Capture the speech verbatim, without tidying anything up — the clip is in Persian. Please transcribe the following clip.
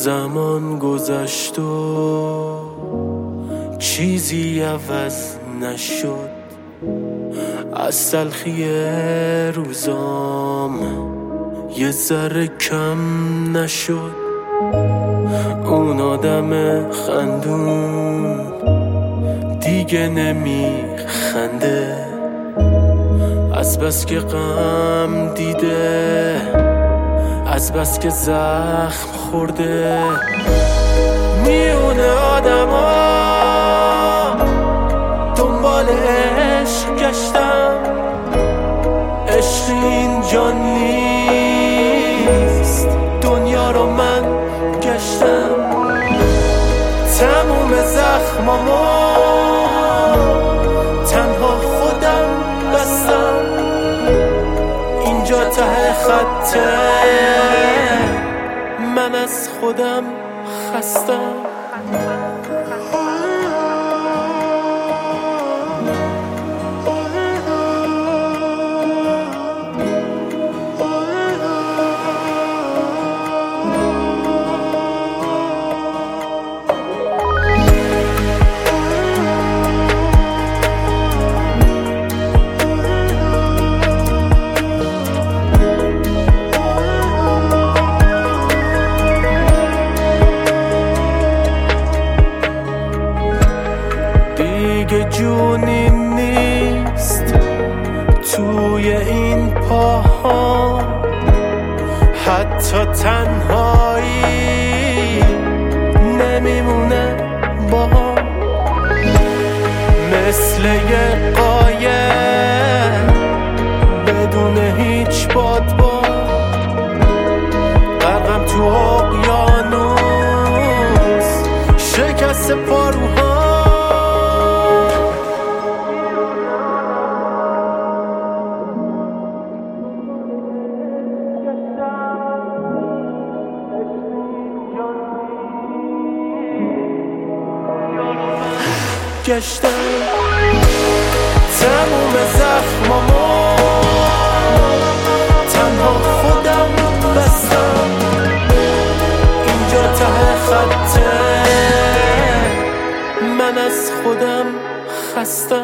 زمان گذشت و چیزی عوض نشد، از تلخی روزام یه ذره کم نشد. اون آدم خندون دیگه نمیخنده، از بس که غم دیده، از بس که زخم خورده. میونه آدم ها دنبال عشق گشتم، عشق اینجا نیست، دنیا رو من گشتم. تموم زخمامو تنها خودم بستم، اینجا ته خطه، من از خودم خستم. دیگه جونی نیست توی این پاها، حتی تنهایی نمیمونه با هم. مثل یه قایق بدون هیچ بادبان، غرقم تو اقیانوس شکست پاروها. گشتم تموم زخمامو تنها خودم بستم، اینجا ته خطه، من از خودم خستم.